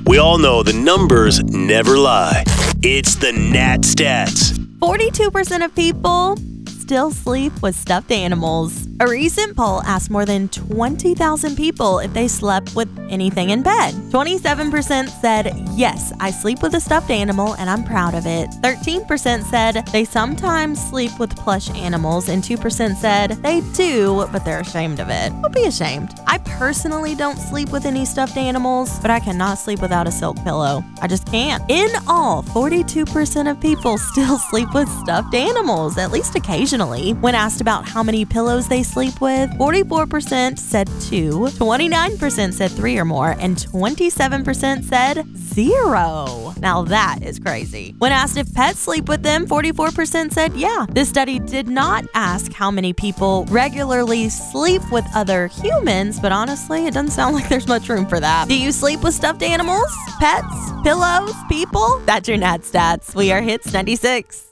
We all know the numbers never lie. It's the Nat Stats. 42% of people still sleep with stuffed animals. A recent poll asked more than 20,000 people if they slept with anything in bed. 27% said, yes, I sleep with a stuffed animal and I'm proud of it. 13% said they sometimes sleep with plush animals, and 2% said they do, but they're ashamed of it. Don't be ashamed. I personally don't sleep with any stuffed animals, but I cannot sleep without a silk pillow. I just can't. In all, 42% of people still sleep with stuffed animals, at least occasionally. When asked about how many pillows they sleep with, 44% said 2, 29% said 3 or more, and 27% said 0. Now that is crazy. When asked if pets sleep with them, 44% said yeah. This study did not ask how many people regularly sleep with other humans, but honestly, it doesn't sound like there's much room for that. Do you sleep with stuffed animals, pets, pillows, people? That's your Nat Stats. We are Hits 96.